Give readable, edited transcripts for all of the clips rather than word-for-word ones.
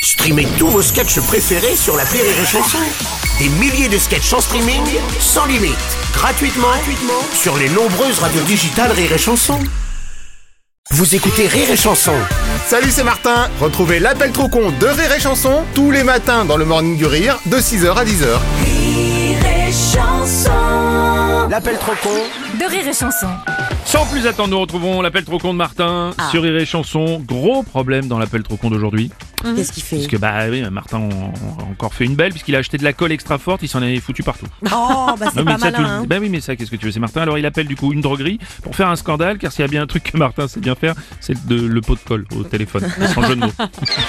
Streamez tous vos sketchs préférés sur l'appli Rire et Chanson. Des milliers de sketchs en streaming, sans limite, gratuitement sur les nombreuses radios digitales Rire et Chanson. Vous écoutez Rire et Chanson. Salut, c'est Martin. Retrouvez l'appel trop con de Rire et Chanson tous les matins dans le Morning du Rire de 6h à 10h. Rire et Chanson. L'appel trop con De Rire et Chanson. Sans plus attendre, nous retrouvons l'appel trop con de Martin sur Rire et Chanson. Gros problème dans l'appel trop con d'aujourd'hui. Qu'est-ce qu'il fait? Parce que oui, Martin a encore fait une belle puisqu'il a acheté de la colle extra forte, il s'en est foutu partout. Oh, bah c'est Non, pas mais ça, malin, hein. oui mais ça, qu'est-ce que tu veux, c'est Martin. Alors il appelle du coup une droguerie pour faire un scandale, car s'il y a bien un truc que Martin sait bien faire, c'est le pot de colle au téléphone, sans jeu de mots.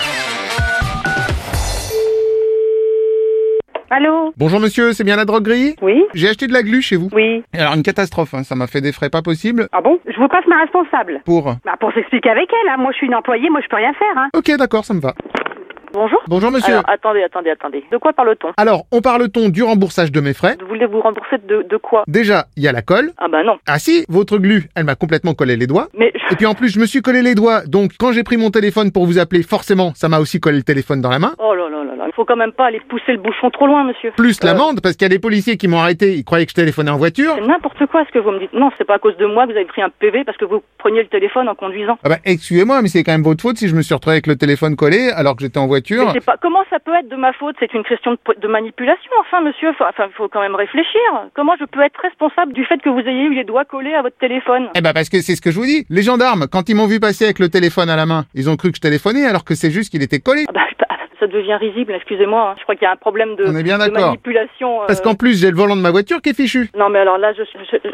Allô? Bonjour monsieur, c'est bien la droguerie? Oui? J'ai acheté de la glu chez vous. Oui. Alors une catastrophe, ça m'a fait des frais pas possibles. Ah bon? Je vous passe ma responsable. Pour... Pour s'expliquer avec elle, hein. Moi je suis une employée, moi je peux rien faire, hein. Ok, d'accord, ça me va. Bonjour? Bonjour monsieur. Alors, attendez. De quoi parle-t-on? Alors, on parle-t-on du remboursage de mes frais? Vous voulez vous rembourser de quoi? Déjà, il y a la colle. Ah bah non. Ah si, votre glu, elle m'a complètement collé les doigts. Mais Et puis en plus, je me suis collé les doigts, donc quand j'ai pris mon téléphone pour vous appeler, forcément, ça m'a aussi collé le téléphone dans la main. oh là là là là, il faut quand même pas aller pousser le bouchon trop loin, monsieur. Plus l'amende, parce qu'il y a des policiers qui m'ont arrêté, ils croyaient que je téléphonais en voiture. C'est n'importe quoi ce que vous me dites. Non, c'est pas à cause de moi que vous avez pris un PV parce que vous preniez le téléphone en conduisant. Ah bah, excusez-moi, mais c'est quand même votre faute si je me suis retrouvé avec le téléphone collé alors que j'étais en voiture. Mais c'est pas... Comment ça peut être de ma faute? C'est une question de manipulation, enfin, monsieur. Faut quand même réfléchir. Comment je peux être responsable du fait que vous ayez eu les doigts collés à votre téléphone? Eh bah parce que c'est ce que je vous dis. Les gendarmes, quand ils m'ont vu passer avec le téléphone à la main, ils ont cru que je téléphonais alors que c'est juste qu'il était collé. Ah bah, ça devient risible, excusez-moi. Hein. Je crois qu'il y a un problème de, On est bien de d'accord. manipulation. Parce qu'en plus, j'ai le volant de ma voiture qui est fichu. Non mais alors là, je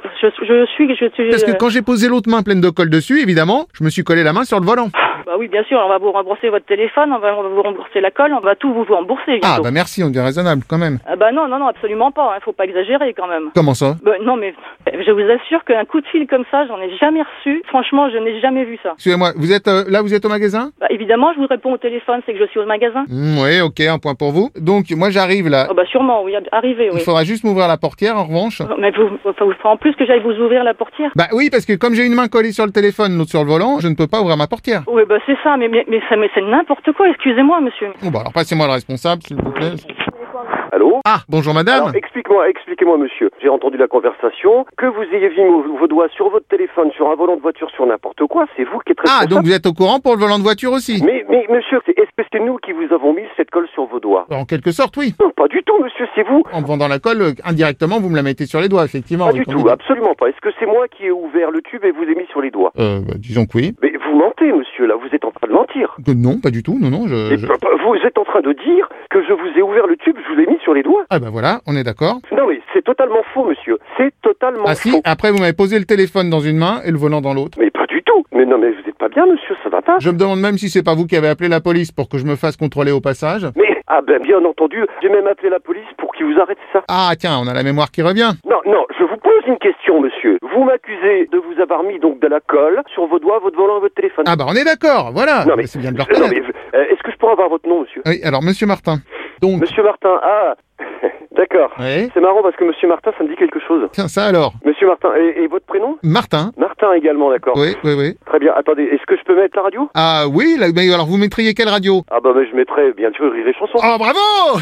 suis... Parce que quand j'ai posé l'autre main pleine de colle dessus, évidemment, je me suis collé la main sur le volant. Bah oui, bien sûr, on va vous rembourser votre téléphone, on va vous rembourser la colle, on va tout vous rembourser bientôt. Ah bah merci, on est raisonnable quand même. Ah bah non, absolument pas, hein. Faut pas exagérer quand même. Comment ça? Bah non mais, je vous assure qu'un coup de fil comme ça, j'en ai jamais reçu. Franchement, je n'ai jamais vu ça. Excusez-moi, vous êtes là, vous êtes au magasin? Bah évidemment, je vous réponds au téléphone, c'est que je suis au magasin. Oui, ok, un point pour vous. Donc moi j'arrive là. Oh bah sûrement, oui, arrivez, oui. Il faudra juste m'ouvrir la portière en revanche. Mais vous en plus que j'aille vous ouvrir la portière. Bah oui, parce que comme j'ai une main collée sur le téléphone, l'autre sur le volant, je ne peux pas ouvrir ma portière. Oui, bah c'est ça, mais c'est n'importe quoi, excusez-moi, monsieur. Bon bah alors passez-moi le responsable, s'il vous plaît. Allô? Ah, bonjour madame. Alors, expliquez-moi, monsieur. J'ai entendu la conversation. Que vous ayez mis vos doigts sur votre téléphone, sur un volant de voiture, sur n'importe quoi, c'est vous qui êtes responsable. Ah, donc vous êtes au courant pour le volant de voiture aussi? Mais monsieur, est-ce que c'est nous qui vous avons mis cette colle sur vos doigts? En quelque sorte, oui. Non, pas du tout, monsieur, c'est vous. En me vendant la colle, indirectement, vous me la mettez sur les doigts, effectivement. Pas oui, du comme tout, vous dites. absolument pas. Est-ce que c'est moi qui ai ouvert le tube et vous ai mis sur les doigts? Disons que oui. Mais vous mentez, monsieur, là, vous êtes en train de mentir. Non, pas du tout, non, Vous êtes en train de dire que je vous ai ouvert le tube, je vous l'ai mis sur les doigts? Ah bah voilà, on est d'accord. Non mais c'est totalement faux, monsieur. C'est totalement Ah faux. si, après vous m'avez posé le téléphone dans une main et le volant dans l'autre. Mais pas du tout. Mais non, mais vous êtes pas bien, monsieur, ça va pas. Je me demande même si c'est pas vous qui avez appelé la police pour que je me fasse contrôler au passage. Mais, ah ben bien entendu, j'ai même appelé la police pour qu'ils vous arrêtent ça. Ah tiens, on a la mémoire qui revient. Non, je vous pose une question, monsieur. Vous m'accusez de vous avoir mis donc de la colle sur vos doigts, votre volant et votre téléphone. Ah bah on est d'accord, voilà. Non, mais C'est bien de le non, reconnaître. mais, est-ce que je pourrais avoir votre nom, monsieur? Oui, alors monsieur Martin. Donc, Monsieur Martin, ah, d'accord. oui. C'est marrant parce que monsieur Martin, ça me dit quelque chose. Tiens, ça alors. Monsieur Martin, et votre prénom? Martin. Martin également, d'accord. Oui. Très bien, attendez, est-ce que je peux mettre la radio? Ah oui, là, mais alors vous mettriez quelle radio? Ah bah mais je mettrais bien sûr Rire et Chanson. Oh bravo.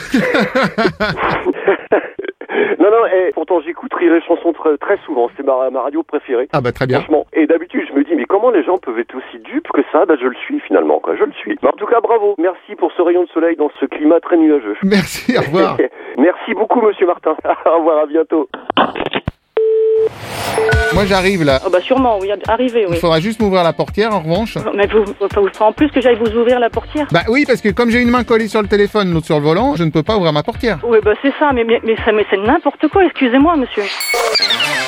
Non, pourtant j'écoute Rire et Chanson très souvent, c'est ma radio préférée. Ah bah très bien. Franchement, et d'habitude je me dis mais comment les gens peuvent être aussi dupes que ça? Bah je le suis finalement, quoi, je le suis. Mais en tout cas bravo, merci pour ce rayon de soleil dans ce climat très nuageux. Merci, au revoir. Merci beaucoup monsieur Martin, au revoir, à bientôt. Moi j'arrive là. Oh bah sûrement, oui, arrivez, oui. Il faudra juste m'ouvrir la portière en revanche. Mais vous en plus que j'aille vous ouvrir la portière. Bah oui, parce que comme j'ai une main collée sur le téléphone, l'autre sur le volant, je ne peux pas ouvrir ma portière. Oui, bah c'est ça, mais c'est n'importe quoi, excusez-moi, monsieur.